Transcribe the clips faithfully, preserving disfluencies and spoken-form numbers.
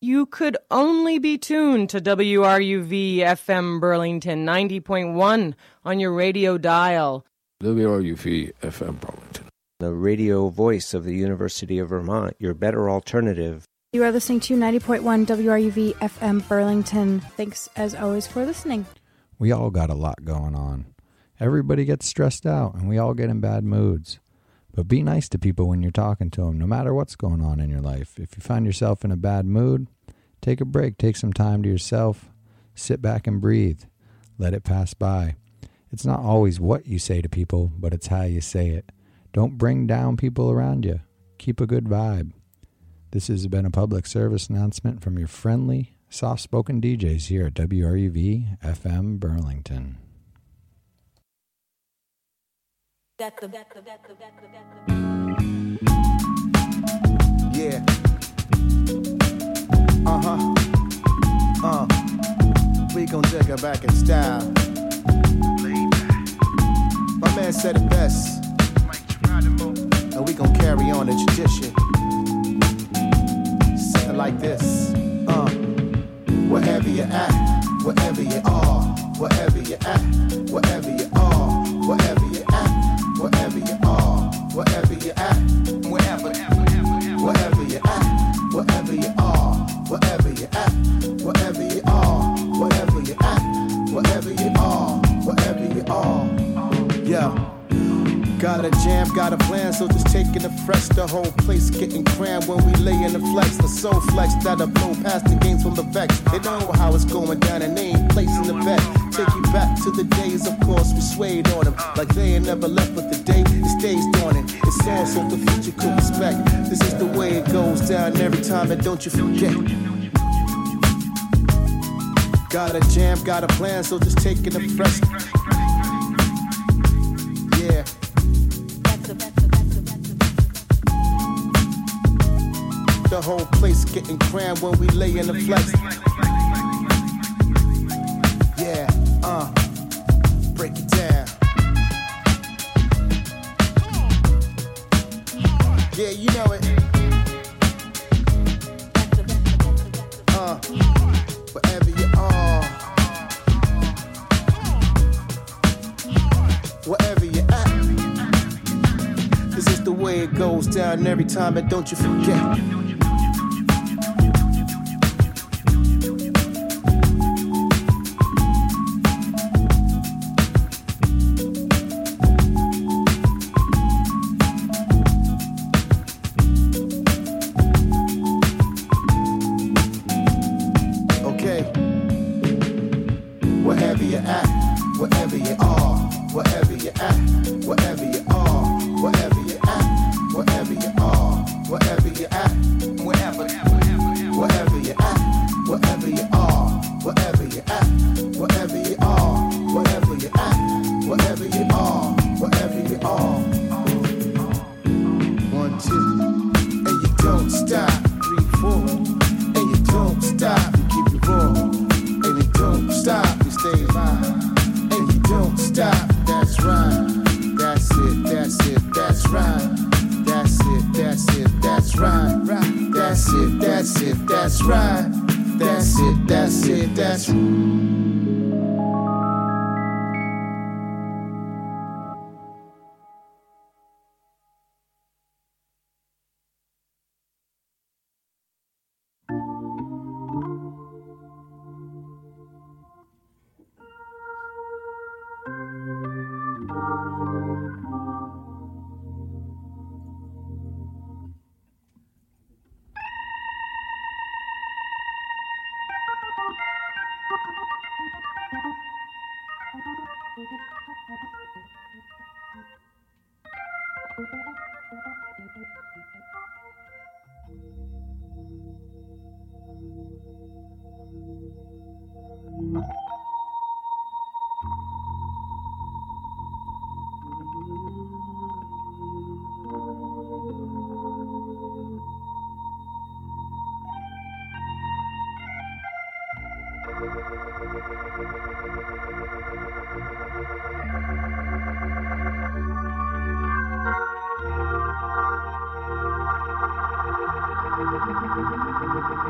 you could only be tuned to W R U V F M Burlington ninety point one on your radio dial. W R U V F M Burlington, the radio voice of the University of Vermont, your better alternative. You are listening to ninety point one W R U V F M Burlington. Thanks, as always, for listening. We all got a lot going on. Everybody gets stressed out, and we all get in bad moods. But be nice to people when you're talking to them, no matter what's going on in your life. If you find yourself in a bad mood, take a break. Take some time to yourself. Sit back and breathe. Let it pass by. It's not always what you say to people, but it's how you say it. Don't bring down people around you. Keep a good vibe. This has been a public service announcement from your friendly, soft-spoken D Js here at W R U V F M Burlington. Yeah. Uh-huh. Uh. We gon' take her back in style. My man said it best. And we gon' carry on the tradition. Something like this. Uh. Wherever you at, wherever you are, wherever you at, wherever you are, wherever you at, wherever you are, wherever you at, wherever, wherever you at, wherever you are, wherever you at, wherever you are, wherever you at, wherever you are, wherever you are. Yeah. Got a jam, got a plan, so just taking the fresh. The whole place getting crammed when we lay in the flex. The soul flex that'll blow past the games from the vex. They know how it's going down and they ain't placing the bet. Take you back to the days, of course, we swayed on them. Like they ain't never left, but the day it stays dawning. It's all so the future could respect. This is the way it goes down every time, and don't you forget. Got a jam, got a plan, so just taking the fresh. Yeah. The whole place getting crammed when we lay in the flex. Yeah, uh, break it down. Yeah, you know it. Uh, wherever you are, wherever you at. This is the way it goes down every time, and don't you forget.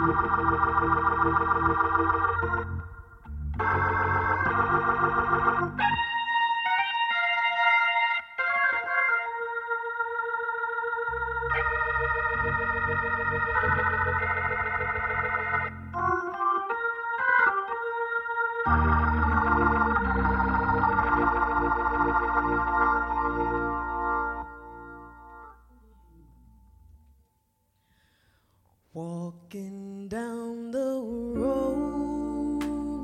Walking down the road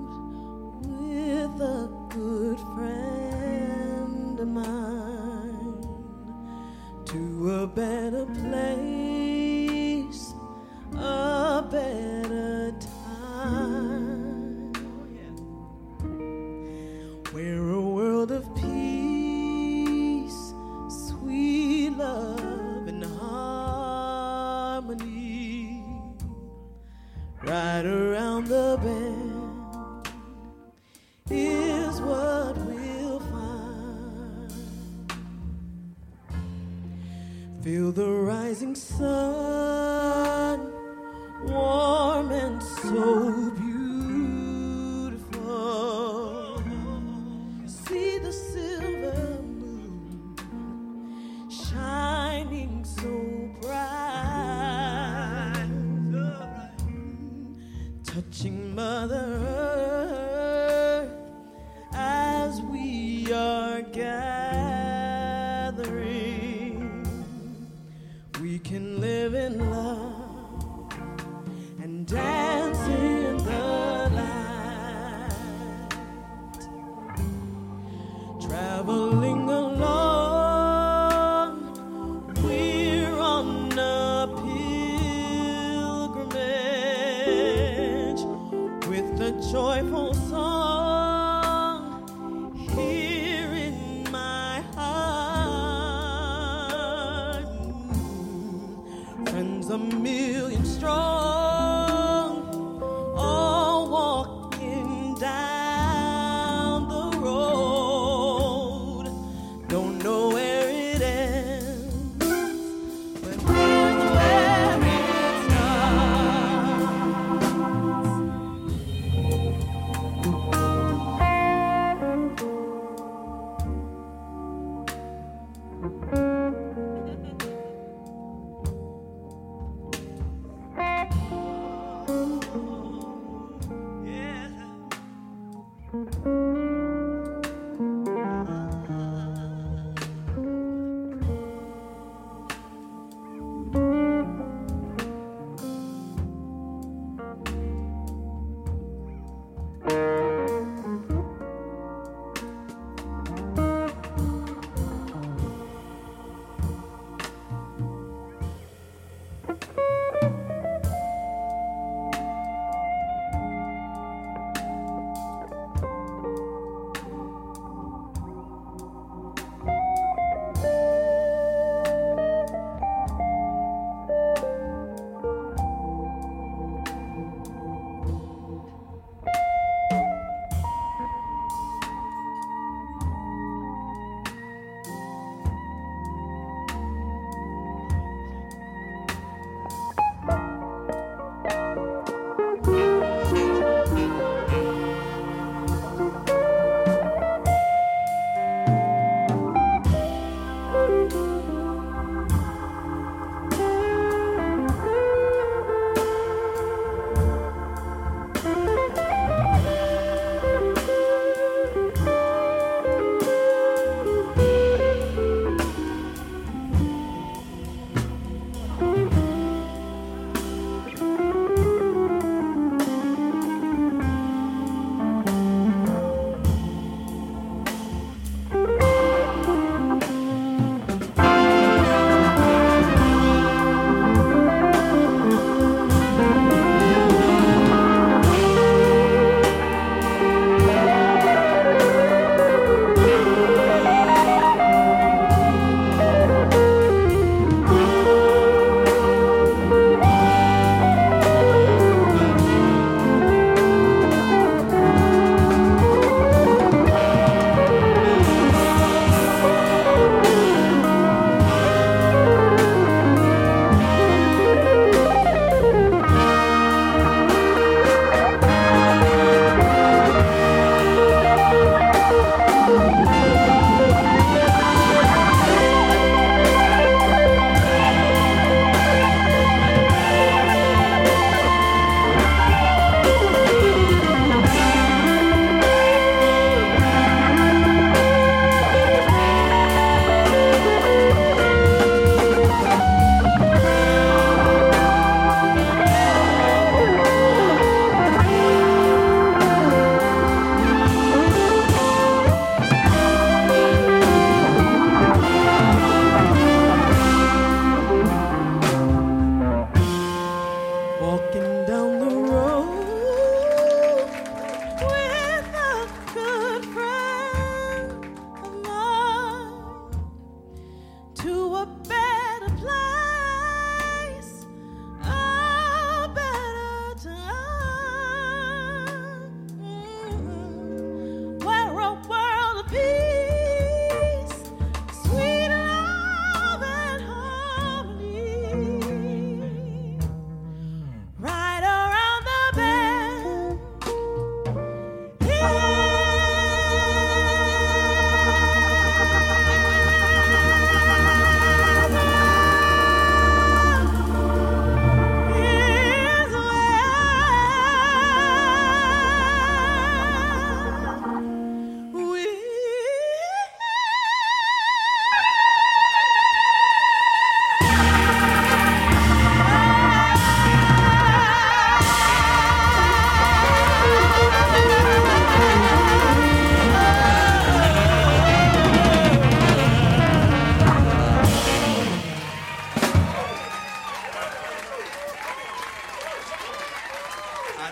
with a good friend of mine to a better place, a better time, where a world of peace, sweet love and harmony, right around the bend is what we'll find. Feel the rising sun, warm and so beautiful. See the silver moon shining so bright, touching Mother Earth as we are gathering. We can live in love and dance in the light, traveling along. We're on a pilgrimage with the joyful song here in my heart. Friends a million strong, all walking down the road. Don't know where it ends, but here's where it starts.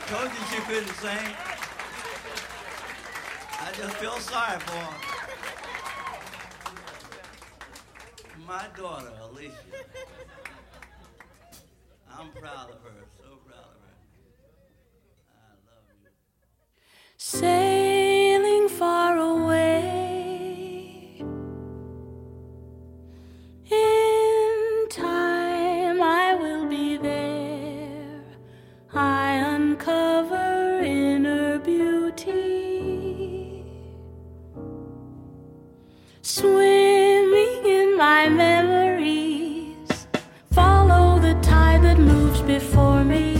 Told you she couldn't sing. I just feel sorry for her. My daughter, Alicia. I'm proud of her, so proud of her. I love you. Sailing far away in time, I will be there. I uncover inner beauty, swimming in my memories, follow the tide that moves before me.